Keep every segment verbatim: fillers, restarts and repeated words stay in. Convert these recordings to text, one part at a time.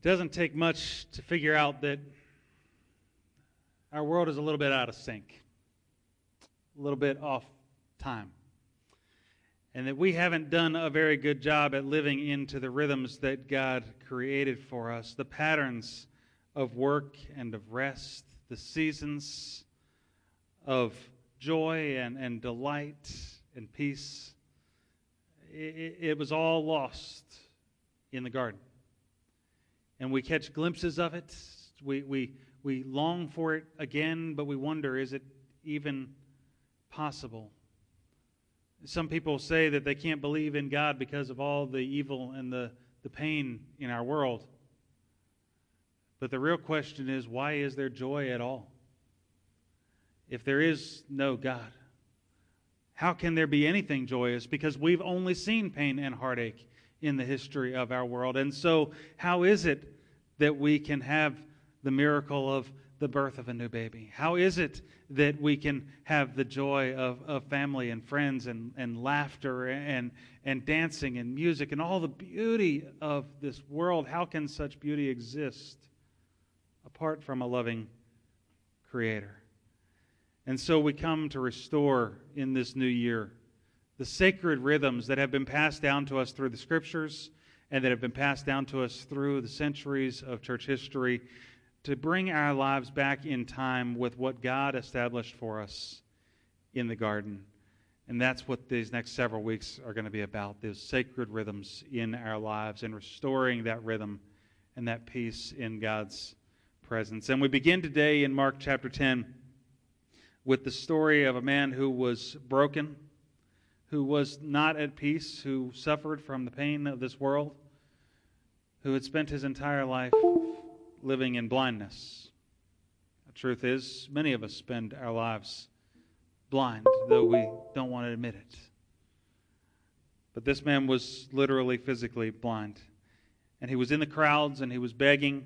It doesn't take much to figure out that our world is a little bit out of sync, a little bit off time, and that we haven't done a very good job at living into the rhythms that God created for us, the patterns of work and of rest, the seasons of joy and, and delight and peace. It, it was all lost in the garden. And we catch glimpses of it. We, we, we long for it again, but we wonder, is it even possible? Some people say that they can't believe in God because of all the evil and the, the pain in our world. But the real question is, why is there joy at all? If there is no God, how can there be anything joyous? Because we've only seen pain and heartache in the history of our world. And so how is it that we can have the miracle of the birth of a new baby? How is it that we can have the joy of, of family and friends and, and laughter and, and dancing and music and all the beauty of this world? How can such beauty exist apart from a loving Creator? And so we come to restore in this new year the sacred rhythms that have been passed down to us through the Scriptures and that have been passed down to us through the centuries of church history, to bring our lives back in time with what God established for us in the garden. And that's what these next several weeks are going to be about, those sacred rhythms in our lives and restoring that rhythm and that peace in God's presence. And we begin today in Mark chapter ten with the story of a man who was broken, who was not at peace, who suffered from the pain of this world, who had spent his entire life living in blindness. The truth is, many of us spend our lives blind, though we don't want to admit it. But this man was literally, physically blind. And he was in the crowds and he was begging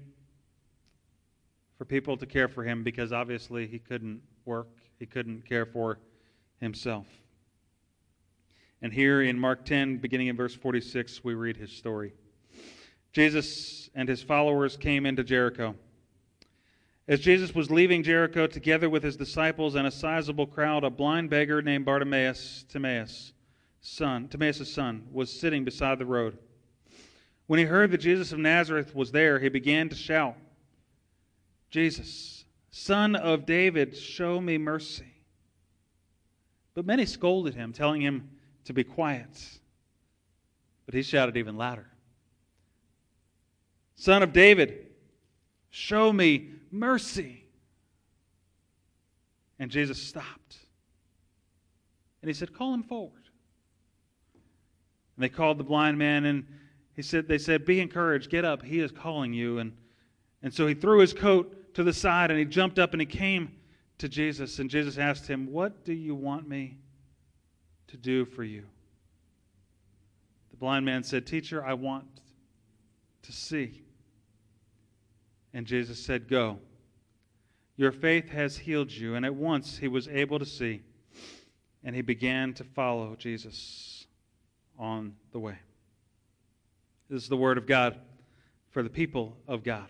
for people to care for him because obviously he couldn't work. He couldn't care for himself. And here in Mark ten, beginning in verse forty-six, we read his story. Jesus and his followers came into Jericho. As Jesus was leaving Jericho together with his disciples and a sizable crowd, a blind beggar named Bartimaeus, Timaeus, son, Timaeus' son, was sitting beside the road. When he heard that Jesus of Nazareth was there, he began to shout, "Jesus, Son of David, show me mercy." But many scolded him, telling him to be quiet. But he shouted even louder, "Son of David, show me mercy." And Jesus stopped. And he said, "Call him forward." And they called the blind man, and he said, they said, "Be encouraged, get up, he is calling you." And, and so he threw his coat to the side, and he jumped up and he came to Jesus. And Jesus asked him, "What do you want me to do for you?" The blind man said, "Teacher, I want to see." And Jesus said, "Go. Your faith has healed you." And at once he was able to see, and he began to follow Jesus on the way. This is the word of God for the people of God.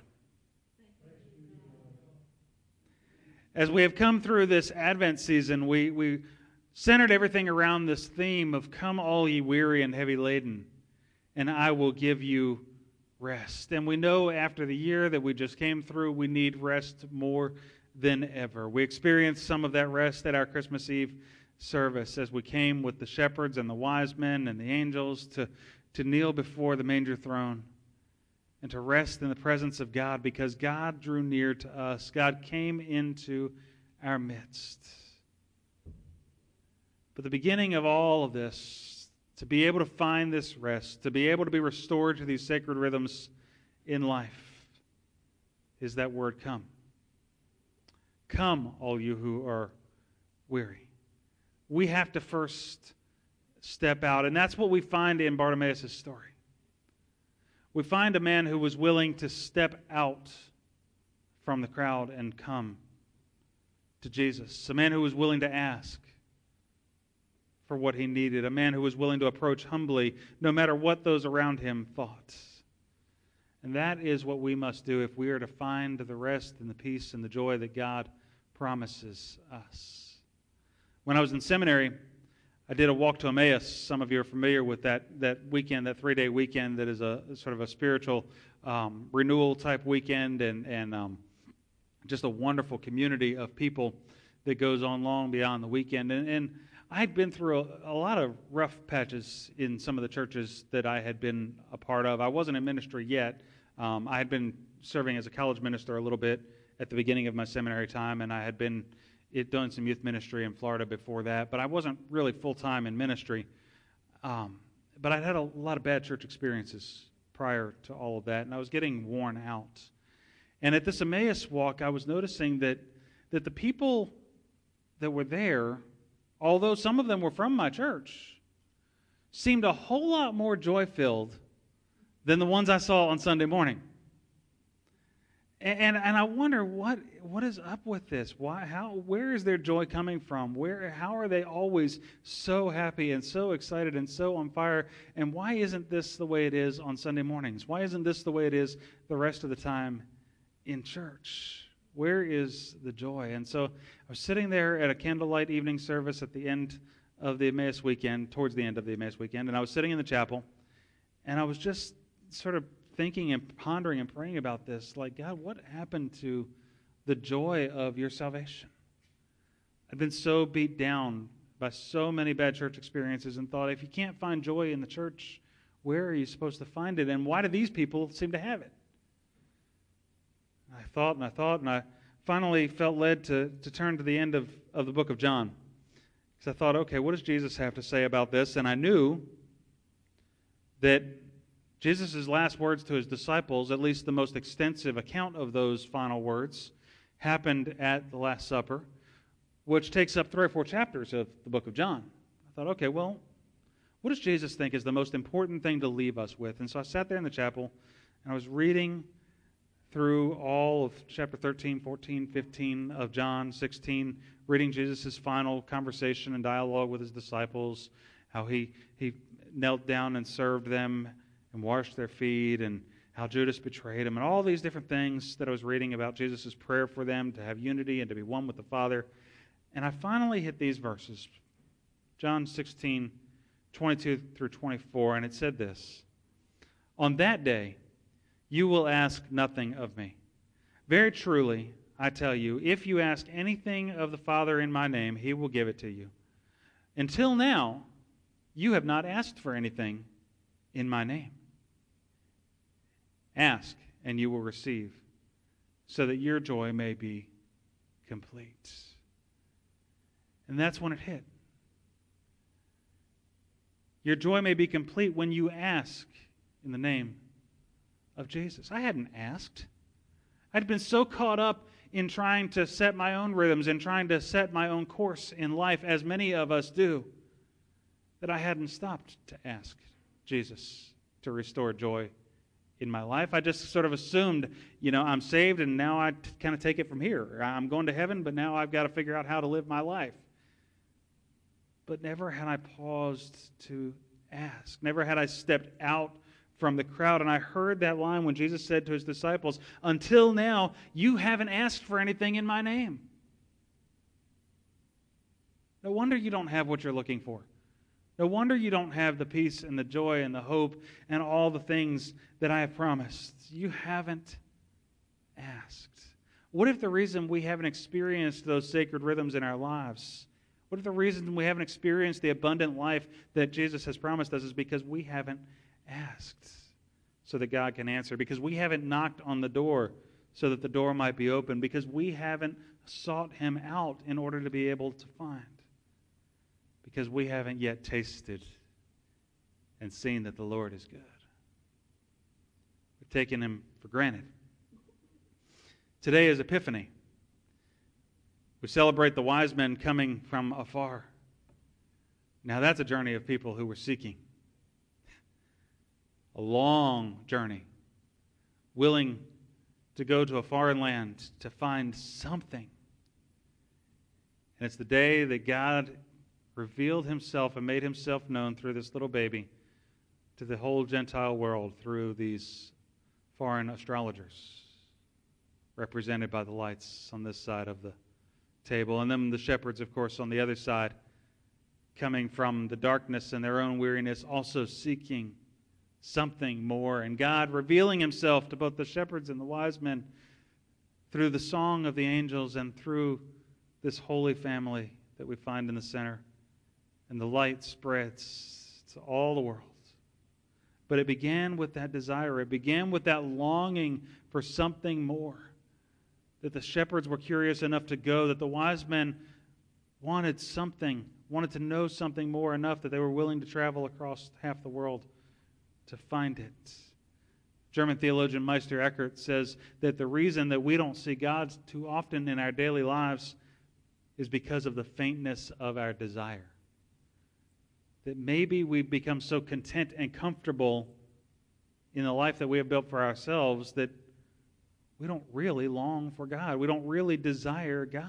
As we have come through this Advent season, we, we centered everything around this theme of "Come all ye weary and heavy laden, and I will give you rest." And we know after the year that we just came through, we need rest more than ever. We experienced some of that rest at our Christmas Eve service as we came with the shepherds and the wise men and the angels to, to kneel before the manger throne and to rest in the presence of God, because God drew near to us. God came into our midst. But the beginning of all of this, to be able to find this rest, to be able to be restored to these sacred rhythms in life, is that word "come." Come, all you who are weary. We have to first step out, and that's what we find in Bartimaeus' story. We find a man who was willing to step out from the crowd and come to Jesus. A man who was willing to ask for what he needed. A man who was willing to approach humbly no matter what those around him thought. And that is what we must do if we are to find the rest and the peace and the joy that God promises us. When I was in seminary, I did a walk to Emmaus. Some of you are familiar with that, that weekend, that three-day weekend that is a sort of a spiritual um, renewal type weekend, and, and um, just a wonderful community of people that goes on long beyond the weekend. And, and I had been through a, a lot of rough patches in some of the churches that I had been a part of. I wasn't in ministry yet. Um, I had been serving as a college minister a little bit at the beginning of my seminary time, and I had been it, doing some youth ministry in Florida before that, but I wasn't really full-time in ministry. Um, but I'd had a lot of bad church experiences prior to all of that, and I was getting worn out. And at this Emmaus walk, I was noticing that that the people that were there, although some of them were from my church, seemed a whole lot more joy-filled than the ones I saw on Sunday morning. And, and and I wonder what what is up with this? Why? How? Where is their joy coming from? Where? How are they always so happy and so excited and so on fire? And why isn't this the way it is on Sunday mornings? Why isn't this the way it is the rest of the time in church? Where is the joy? And so I was sitting there at a candlelight evening service at the end of the Emmaus weekend, towards the end of the Emmaus weekend, and I was sitting in the chapel, and I was just sort of thinking and pondering and praying about this, like, God, what happened to the joy of your salvation? I've been so beat down by so many bad church experiences and thought, if you can't find joy in the church, where are you supposed to find it? And why do these people seem to have it? I thought and I thought, and I finally felt led to, to turn to the end of, of the book of John. Because I thought, okay, what does Jesus have to say about this? And I knew that Jesus' last words to his disciples, at least the most extensive account of those final words, happened at the Last Supper, which takes up three or four chapters of the book of John. I thought, okay, well, what does Jesus think is the most important thing to leave us with? And so I sat there in the chapel, and I was reading through all of chapter thirteen, fourteen, fifteen of John, sixteen, reading Jesus' final conversation and dialogue with his disciples, how he, he knelt down and served them and washed their feet, and how Judas betrayed him, and all these different things that I was reading about Jesus' prayer for them to have unity and to be one with the Father. And I finally hit these verses, John sixteen, twenty-two through twenty-four, and it said this: "On that day, you will ask nothing of me. Very truly, I tell you, if you ask anything of the Father in my name, he will give it to you. Until now, you have not asked for anything in my name. Ask, and you will receive, so that your joy may be complete." And that's when it hit. Your joy may be complete when you ask in the name of Jesus. I hadn't asked. I'd been so caught up in trying to set my own rhythms and trying to set my own course in life, as many of us do, that I hadn't stopped to ask Jesus to restore joy in my life. I just sort of assumed, you know, I'm saved and now I t- kind of take it from here. I'm going to heaven, but now I've got to figure out how to live my life. But never had I paused to ask. Never had I stepped out from the crowd. And I heard that line when Jesus said to his disciples, "Until now, you haven't asked for anything in my name." No wonder you don't have what you're looking for. No wonder you don't have the peace and the joy and the hope and all the things that I have promised. You haven't asked. What if the reason we haven't experienced those sacred rhythms in our lives, what if the reason we haven't experienced the abundant life that Jesus has promised us is because we haven't asked so that God can answer, because we haven't knocked on the door so that the door might be open, because we haven't sought him out in order to be able to find, because we haven't yet tasted and seen that the Lord is good. We've taken him for granted. Today is Epiphany. We celebrate the wise men coming from afar. Now that's a journey of people who were seeking. A long journey, willing to go to a foreign land to find something. And it's the day that God revealed himself and made himself known through this little baby to the whole Gentile world through these foreign astrologers, represented by the lights on this side of the table, and then the shepherds, of course, on the other side, coming from the darkness and their own weariness, also seeking something more. And God revealing himself to both the shepherds and the wise men through the song of the angels and through this holy family that we find in the center. And the light spreads to all the world. But it began with that desire. It began with that longing for something more. That the shepherds were curious enough to go, that the wise men wanted something, wanted to know something more enough that they were willing to travel across half the world to find it. German theologian Meister Eckhart says that the reason that we don't see God too often in our daily lives is because of the faintness of our desire. That maybe we've become so content and comfortable in the life that we have built for ourselves that we don't really long for God. We don't really desire God.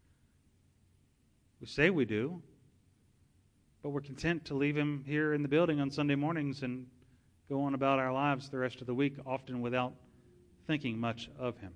We say we do, but we're content to leave him here in the building on Sunday mornings and go on about our lives the rest of the week, often without thinking much of him.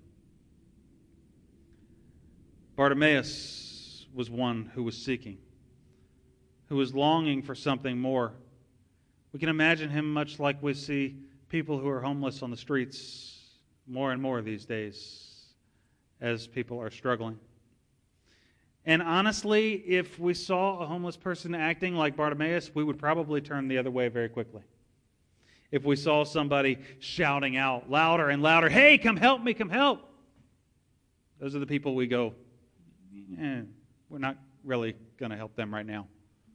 Bartimaeus was one who was seeking, who was longing for something more. We can imagine him much like we see people who are homeless on the streets more and more these days as people are struggling. And honestly, if we saw a homeless person acting like Bartimaeus, we would probably turn the other way very quickly. If we saw somebody shouting out louder and louder, "Hey, come help me, come help!" Those are the people we go, eh, we're not really going to help them right now.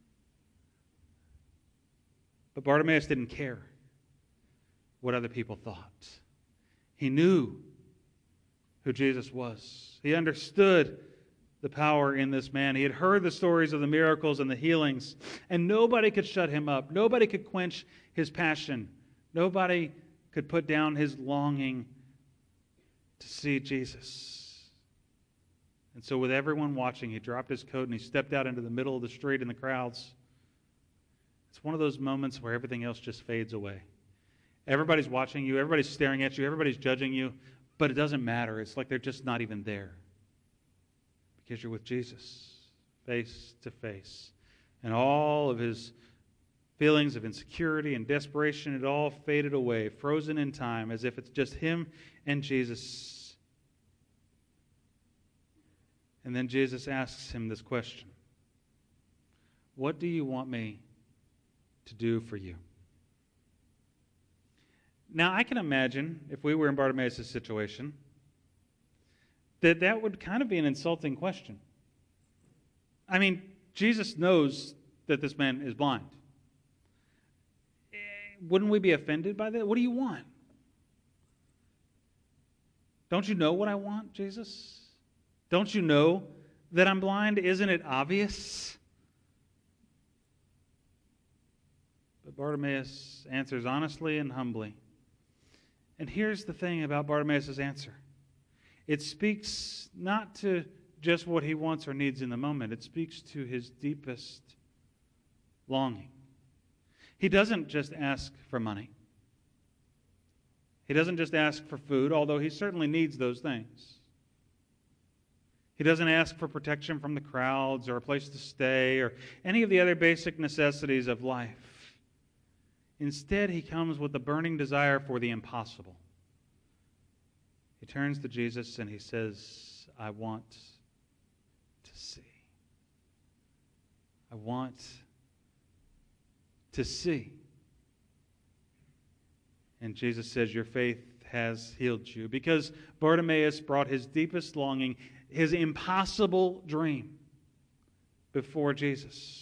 But Bartimaeus didn't care what other people thought. He knew who Jesus was. He understood the power in this man. He had heard the stories of the miracles and the healings, and nobody could shut him up. Nobody could quench his passion. Nobody could put down his longing to see Jesus. And so with everyone watching, he dropped his coat and he stepped out into the middle of the street in the crowds. It's one of those moments where everything else just fades away. Everybody's watching you, everybody's staring at you, everybody's judging you, but it doesn't matter. It's like they're just not even there. Because you're with Jesus, face to face. And all of his feelings of insecurity and desperation, it all faded away, frozen in time, as if it's just him and Jesus. And then Jesus asks him this question: "What do you want me to do for you?" Now, I can imagine, if we were in Bartimaeus' situation, that that would kind of be an insulting question. I mean, Jesus knows that this man is blind. Wouldn't we be offended by that? What do you want? Don't you know what I want, Jesus? Don't you know that I'm blind? Isn't it obvious? But Bartimaeus answers honestly and humbly. And here's the thing about Bartimaeus' answer. It speaks not to just what he wants or needs in the moment. It speaks to his deepest longing. He doesn't just ask for money. He doesn't just ask for food, although he certainly needs those things. He doesn't ask for protection from the crowds or a place to stay or any of the other basic necessities of life. Instead, he comes with a burning desire for the impossible. He turns to Jesus and he says, "I want to see. I want to see." And Jesus says, "Your faith has healed you." Because Bartimaeus brought his deepest longing, his impossible dream, before Jesus.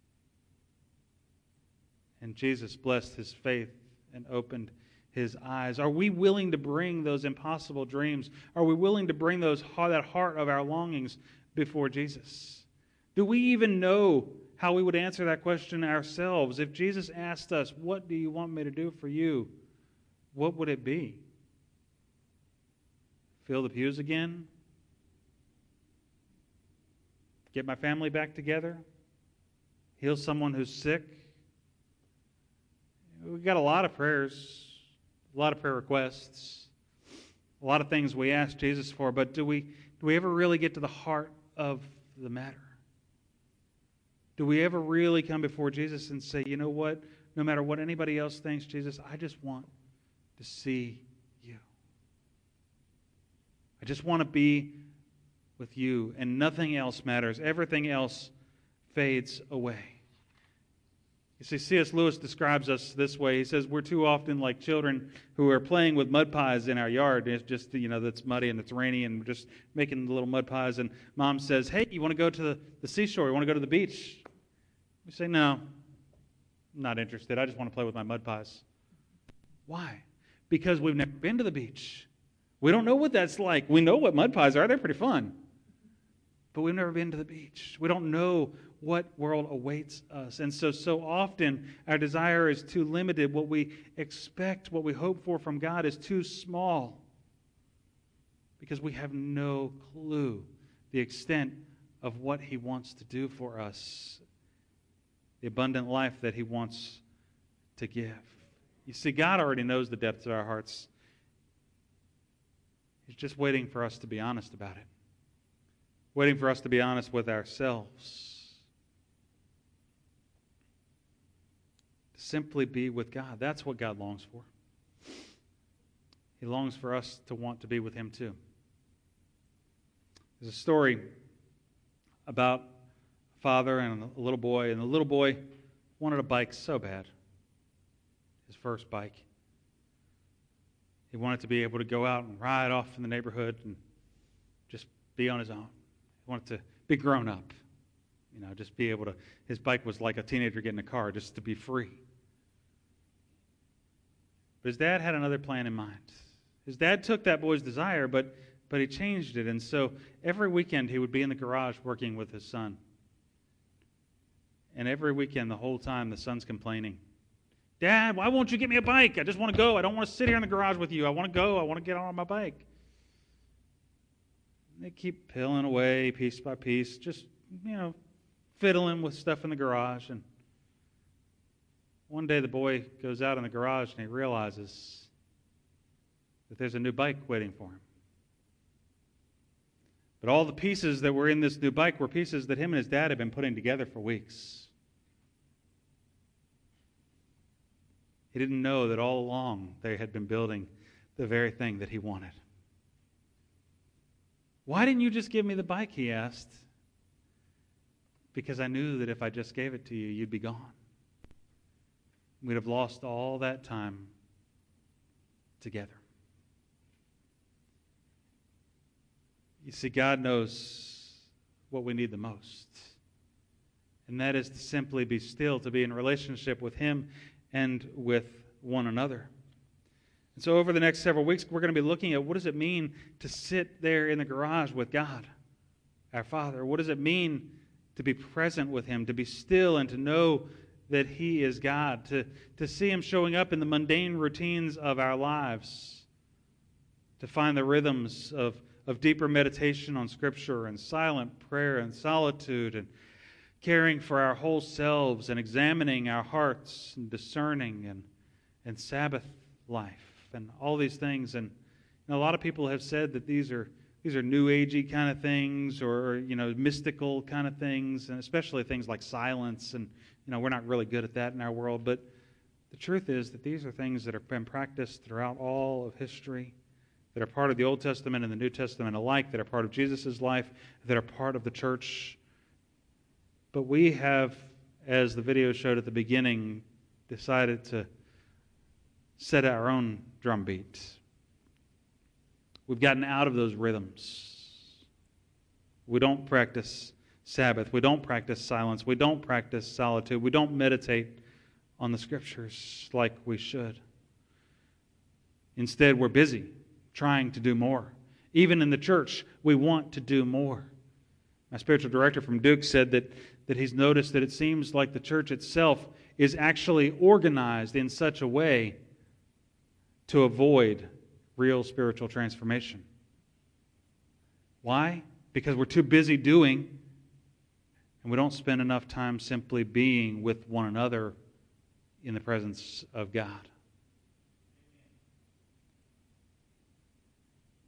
And Jesus blessed his faith and opened his eyes. Are we willing to bring those impossible dreams? Are we willing to bring those that heart of our longings before Jesus? Do we even know how we would answer that question ourselves? If Jesus asked us, "What do you want me to do for you?" what would it be? Fill the pews again? Get my family back together? Heal someone who's sick? We've got a lot of prayers, a lot of prayer requests. a lot of things we ask Jesus for, but do we, do we ever really get to the heart of the matter? Do we ever really come before Jesus and say, you know what, no matter what anybody else thinks, Jesus, I just want to see you. I just want to be with you, and nothing else matters. Everything else fades away. You see, C S Lewis describes us this way. He says, we're too often like children who are playing with mud pies in our yard. It's just, you know, that's muddy and it's rainy, and we're just making little mud pies. And Mom says, hey, you want to go to the, the seashore? You want to go to the beach? We say, no, I'm not interested. I just want to play with my mud pies. Why? Because we've never been to the beach. We don't know what that's like. We know what mud pies are. They're pretty fun. But we've never been to the beach. We don't know what world awaits us. And so, so often our desire is too limited. What we expect, what we hope for from God is too small, because we have no clue the extent of what He wants to do for us, the abundant life that He wants to give. You see, God already knows the depths of our hearts. He's just waiting for us to be honest about it. Waiting for us to be honest with ourselves. To simply be with God. That's what God longs for. He longs for us to want to be with Him too. There's a story about a father and a little boy, and the little boy wanted a bike so bad. His first bike. He wanted to be able to go out and ride off in the neighborhood and just be on his own. He wanted to be grown up. You know, just be able to, his bike was like a teenager getting a car, just to be free. But his dad had another plan in mind. His dad took that boy's desire, but, but he changed it. And so every weekend he would be in the garage working with his son. And every weekend, the whole time, the son's complaining. Dad, why won't you get me a bike? I just want to go. I don't want to sit here in the garage with you. I want to go. I want to get on my bike. And they keep peeling away piece by piece, just, you know, fiddling with stuff in the garage. And one day the boy goes out in the garage and he realizes that there's a new bike waiting for him. But all the pieces that were in this new bike were pieces that him and his dad had been putting together for weeks. He didn't know that all along they had been building the very thing that he wanted. Why didn't you just give me the bike, he asked. Because I knew that if I just gave it to you, you'd be gone. We'd have lost all that time together. You see, God knows what we need the most. And that is to simply be still, to be in relationship with Him and with one another. And so over the next several weeks, we're going to be looking at what does it mean to sit there in the garage with God, our Father. What does it mean to be present with Him, to be still and to know that He is God, to, to see Him showing up in the mundane routines of our lives, to find the rhythms of, of deeper meditation on Scripture and silent prayer and solitude and caring for our whole selves and examining our hearts and discerning and, and Sabbath life and all these things. And you know, a lot of people have said that these are these are New Agey kind of things, or you know, mystical kind of things, and especially things like silence. And you know, we're not really good at that in our world. But the truth is that these are things that have been practiced throughout all of history, that are part of the Old Testament and the New Testament alike, that are part of Jesus' life, that are part of the church. But we have, as the video showed at the beginning, decided to set our own drumbeat. We've gotten out of those rhythms. We don't practice Sabbath. We don't practice silence. We don't practice solitude. We don't meditate on the Scriptures like we should. Instead, we're busy trying to do more. Even in the church, we want to do more. My spiritual director from Duke said that that he's noticed that it seems like the church itself is actually organized in such a way to avoid real spiritual transformation. Why? Because we're too busy doing, and we don't spend enough time simply being with one another in the presence of God.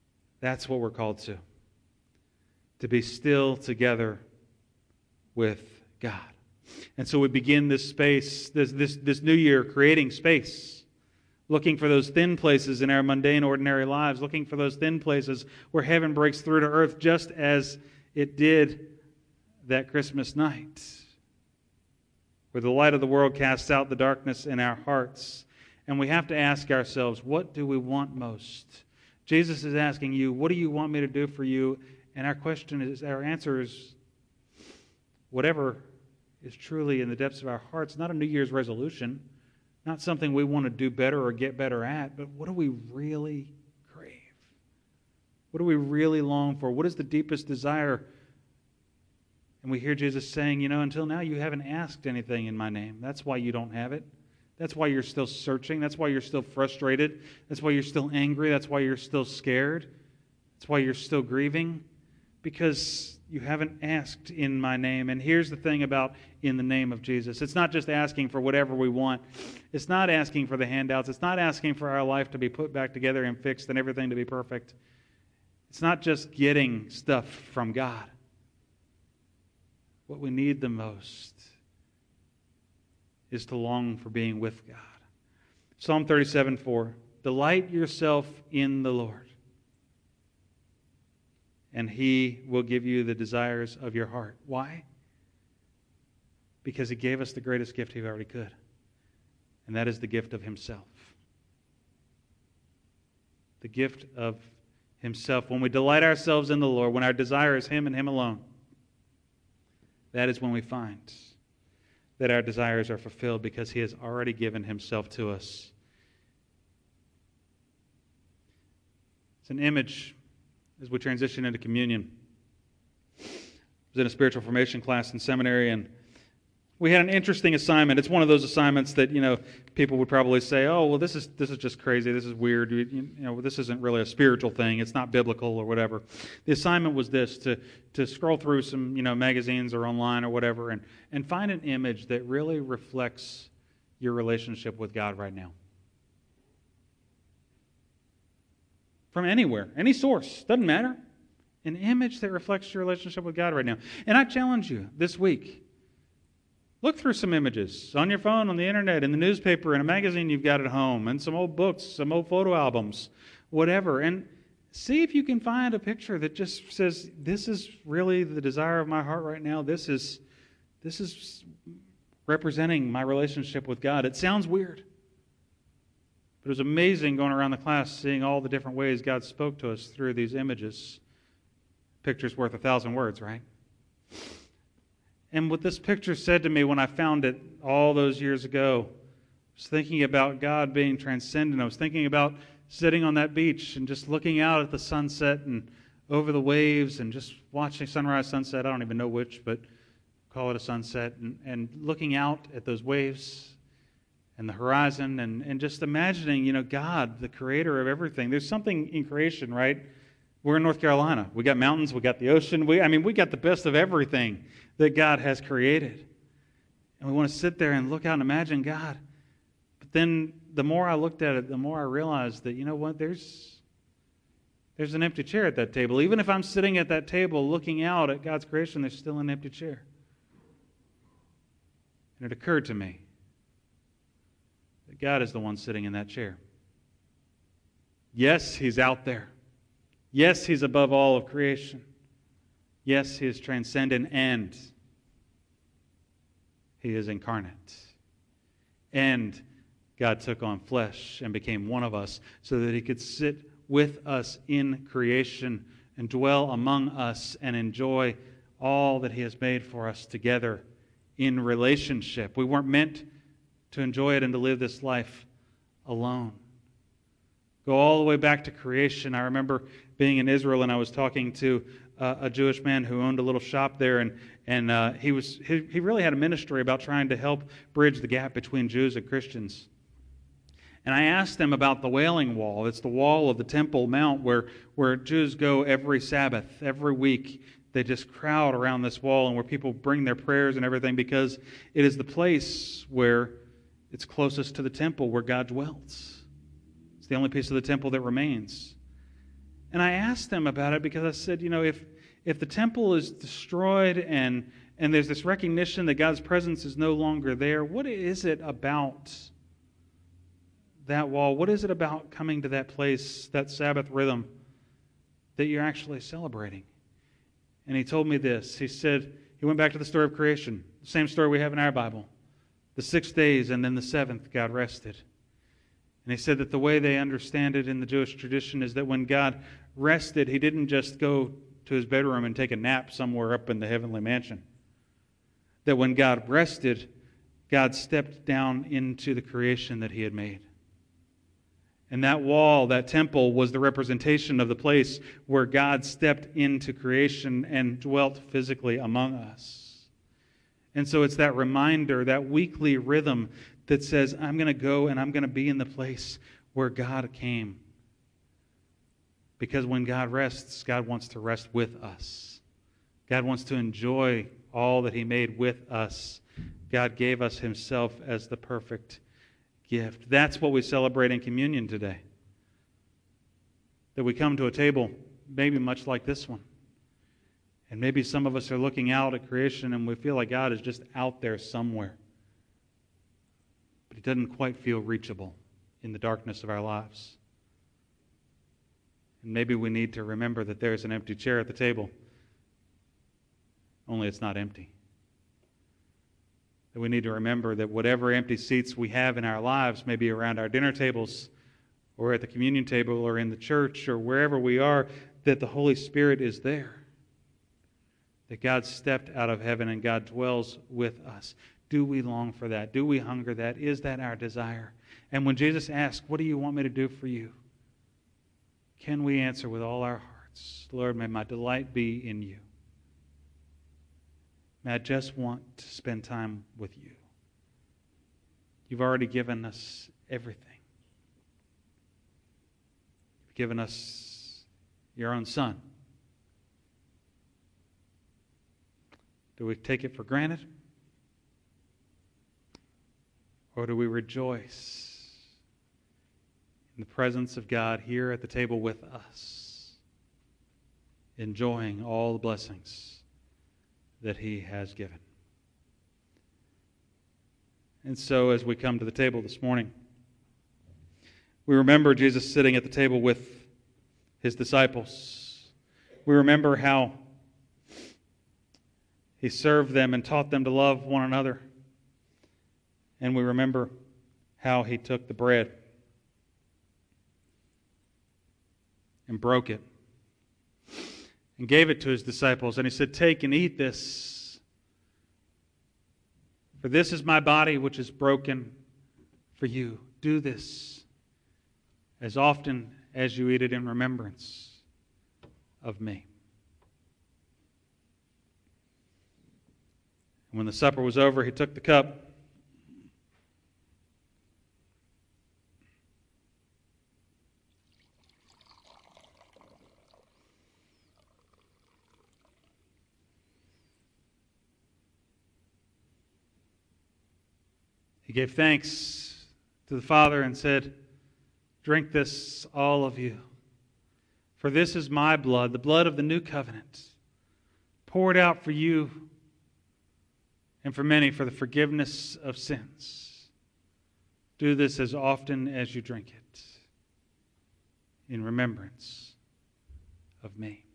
That's what we're called to. To be still together with God. And so we begin this space, this, this, this new year, creating space, looking for those thin places in our mundane, ordinary lives, looking for those thin places where heaven breaks through to earth just as it did that Christmas night, where the light of the world casts out the darkness in our hearts. And we have to ask ourselves, what do we want most? Jesus is asking you, what do you want me to do for you? And our question is, our answer is, whatever is truly in the depths of our hearts, not a New Year's resolution, not something we want to do better or get better at, but what do we really crave? What do we really long for? What is the deepest desire? And we hear Jesus saying, you know, until now you haven't asked anything in my name. That's why you don't have it. That's why you're still searching. That's why you're still frustrated. That's why you're still angry. That's why you're still scared. That's why you're still grieving. Because you haven't asked in my name. And here's the thing about in the name of Jesus. It's not just asking for whatever we want. It's not asking for the handouts. It's not asking for our life to be put back together and fixed and everything to be perfect. It's not just getting stuff from God. What we need the most is to long for being with God. Psalm thirty-seven four. Delight yourself in the Lord, and He will give you the desires of your heart. Why? Because He gave us the greatest gift He already could, and that is the gift of Himself. The gift of Himself. When we delight ourselves in the Lord, when our desire is Him and Him alone, that is when we find that our desires are fulfilled because He has already given Himself to us. It's an image as we transition into communion. I was in a spiritual formation class in seminary, and we had an interesting assignment. It's one of those assignments that, you know, people would probably say, oh, well, this is this is just crazy. This is weird. You, you know, this isn't really a spiritual thing. It's not biblical or whatever. The assignment was this, to, to scroll through some, you know, magazines or online or whatever and, and find an image that really reflects your relationship with God right now. From anywhere, any source, doesn't matter. An image that reflects your relationship with God right now. And I challenge you this week, look through some images on your phone, on the internet, in the newspaper, in a magazine you've got at home, and some old books, some old photo albums, whatever. And see if you can find a picture that just says, this is really the desire of my heart right now. This is, this is representing my relationship with God. It sounds weird. But it was amazing going around the class seeing all the different ways God spoke to us through these images. Picture's worth a thousand words, right? And what this picture said to me when I found it all those years ago, I was thinking about God being transcendent. I was thinking about sitting on that beach and just looking out at the sunset and over the waves and just watching sunrise, sunset. I don't even know which, but call it a sunset. And, and looking out at those waves and the horizon and, and just imagining, you know, God, the creator of everything. There's something in creation, right? We're in North Carolina. We got mountains. We got the ocean. We, I mean, we got the best of everything that God has created. And we want to sit there and look out and imagine God. But then the more I looked at it, the more I realized that, you know what, there's, there's an empty chair at that table. Even if I'm sitting at that table looking out at God's creation, there's still an empty chair. And it occurred to me that God is the one sitting in that chair. Yes, He's out there. Yes, He's above all of creation. Yes, He is transcendent, and He is incarnate. And God took on flesh and became one of us so that He could sit with us in creation and dwell among us and enjoy all that He has made for us together in relationship. We weren't meant to enjoy it and to live this life alone. Go all the way back to creation. I remember being in Israel, and I was talking to uh, a Jewish man who owned a little shop there, and and uh, he was he, he really had a ministry about trying to help bridge the gap between Jews and Christians. And I asked him about the Wailing Wall. It's the wall of the Temple Mount where where Jews go every Sabbath, every week. They just crowd around this wall, and where people bring their prayers and everything, because it is the place where it's closest to the temple where God dwells. It's the only piece of the temple that remains. And I asked them about it because I said, you know, if if the temple is destroyed and and there's this recognition that God's presence is no longer there, what is it about that wall? What is it about coming to that place, that Sabbath rhythm, that you're actually celebrating? And he told me this. He said, he went back to the story of creation, the same story we have in our Bible. The six days and then the seventh, God rested. And he said that the way they understand it in the Jewish tradition is that when God rested, he didn't just go to his bedroom and take a nap somewhere up in the heavenly mansion. That when God rested, God stepped down into the creation that he had made. And that wall, that temple, was the representation of the place where God stepped into creation and dwelt physically among us. And so it's that reminder, that weekly rhythm that says, I'm going to go and I'm going to be in the place where God came. Because when God rests, God wants to rest with us. God wants to enjoy all that he made with us. God gave us himself as the perfect gift. That's what we celebrate in communion today. That we come to a table maybe much like this one. And maybe some of us are looking out at creation and we feel like God is just out there somewhere. But he doesn't quite feel reachable in the darkness of our lives. And maybe we need to remember that there's an empty chair at the table. Only it's not empty. That we need to remember that whatever empty seats we have in our lives, maybe around our dinner tables or at the communion table or in the church or wherever we are, that the Holy Spirit is there. That God stepped out of heaven and God dwells with us. Do we long for that? Do we hunger that? Is that our desire? And when Jesus asks, what do you want me to do for you? Can we answer with all our hearts, Lord, may my delight be in you. May I just want to spend time with you. You've already given us everything. You've given us your own Son. Do we take it for granted? Or do we rejoice in the presence of God here at the table with us, enjoying all the blessings that he has given? And so as we come to the table this morning, we remember Jesus sitting at the table with his disciples. We remember how he served them and taught them to love one another. And we remember how he took the bread and broke it and gave it to his disciples. And he said, take and eat this. For this is my body which is broken for you. Do this as often as you eat it in remembrance of me. And when the supper was over, he took the cup. He gave thanks to the Father and said, drink this, all of you. For this is my blood, the blood of the new covenant, poured out for you and for many for the forgiveness of sins. Do this as often as you drink it in remembrance of me.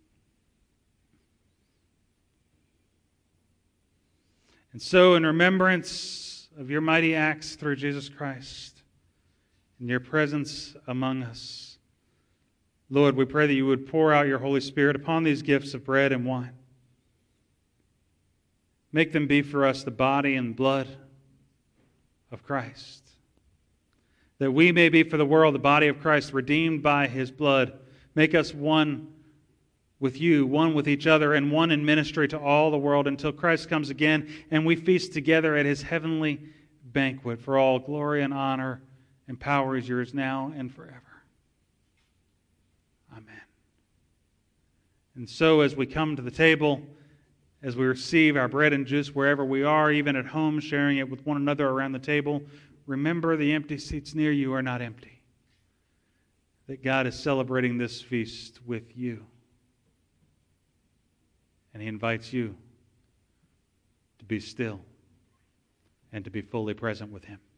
And so in remembrance of your mighty acts through Jesus Christ and your presence among us, Lord, we pray that you would pour out your Holy Spirit upon these gifts of bread and wine. Make them be for us the body and blood of Christ. That we may be for the world the body of Christ, redeemed by his blood. Make us one with you, one with each other, and one in ministry to all the world until Christ comes again and we feast together at his heavenly banquet. For all glory and honor and power is yours now and forever. Amen. And so as we come to the table, as we receive our bread and juice wherever we are, even at home, sharing it with one another around the table, remember the empty seats near you are not empty. that God is celebrating this feast with you. And He invites you to be still and to be fully present with Him.